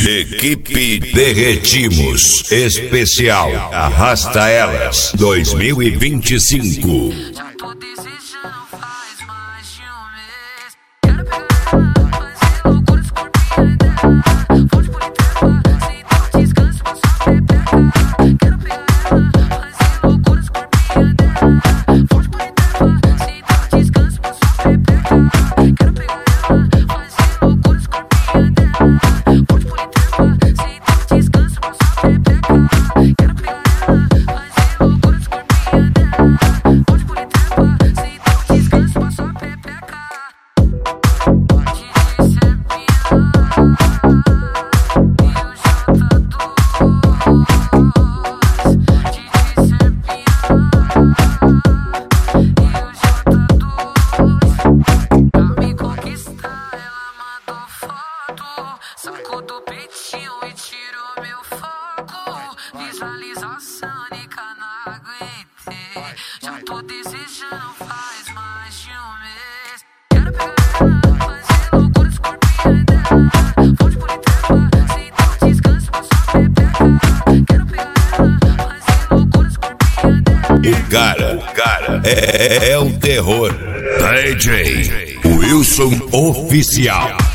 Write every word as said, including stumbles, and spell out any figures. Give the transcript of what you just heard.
Equipe Derretimos Especial Arrasta Elas dois mil e vinte e cinco. Já tô desejando faz mais de um mês. Quero pegar, fazer loucura, escorpião dela. Fonte por inteira, sem dar descanso, vou só pepeca. Quero pegar, fazer loucura, escorpião dela. Fonte por inteira, sem dar descanso, vou só pepeca. Quero pegar, fazer loucura, escorpião dela. Fonte por inteira, sem dar descanso, vou só pepeca. Quero pegar, fazer loucura, escorpião dela. Fonte por inteira, sem dar descanso, vou só pepeca. Saco do peitinho e tirou meu foco. Visualização, nica, não aguentei. Já tô desejando faz mais de um mês. Quero pegar, fazer loucura, escorpião dela. Fonte por inteira, sem dar descanso, vou só pepeca. Quero pegar, fazer loucura, escorpião dela. O cara, o cara é, é, é o terror. D J Wilson Oficial.